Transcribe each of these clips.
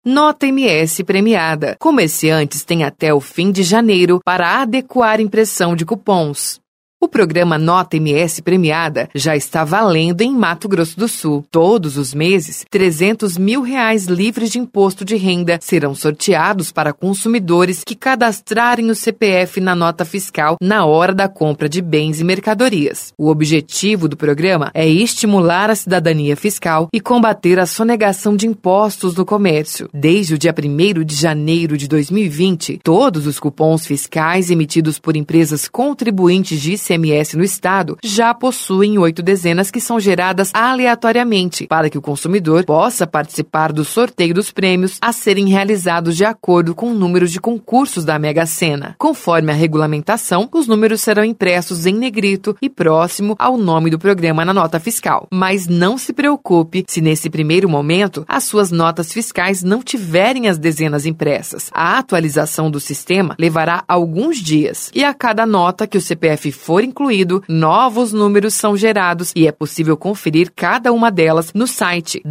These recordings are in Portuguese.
Nota MS premiada. Comerciantes têm até o fim de janeiro para adequar impressão de cupons. O programa Nota MS Premiada já está valendo em Mato Grosso do Sul. Todos os meses, R$300 mil livres de imposto de renda serão sorteados para consumidores que cadastrarem o CPF na nota fiscal na hora da compra de bens e mercadorias. O objetivo do programa é estimular a cidadania fiscal e combater a sonegação de impostos no comércio. Desde o dia 1º de janeiro de 2020, todos os cupons fiscais emitidos por empresas contribuintes de ICMS no estado já possuem 8 dezenas que são geradas aleatoriamente para que o consumidor possa participar do sorteio dos prêmios a serem realizados de acordo com o número de concursos da Mega Sena. Conforme a regulamentação, os números serão impressos em negrito e próximo ao nome do programa na nota fiscal. Mas não se preocupe se nesse primeiro momento as suas notas fiscais não tiverem as dezenas impressas. A atualização do sistema levará alguns dias e a cada nota que o CPF for incluído, novos números são gerados e é possível conferir cada uma delas no site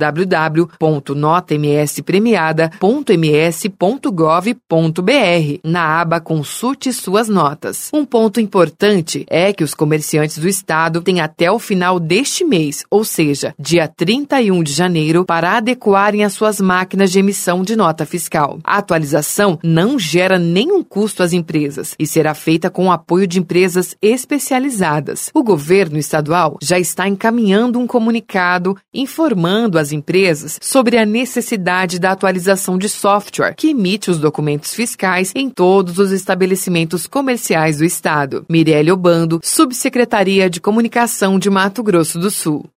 www.notamspremiada.ms.gov.br, na aba Consulte suas notas. Um ponto importante é que os comerciantes do estado têm até o final deste mês, ou seja, dia 31 de janeiro, para adequarem as suas máquinas de emissão de nota fiscal. A atualização não gera nenhum custo às empresas e será feita com o apoio de empresas especializadas. O governo estadual já está encaminhando um comunicado informando as empresas sobre a necessidade da atualização de software que emite os documentos fiscais em todos os estabelecimentos comerciais do estado. Mirelle Obando, Subsecretaria de Comunicação de Mato Grosso do Sul.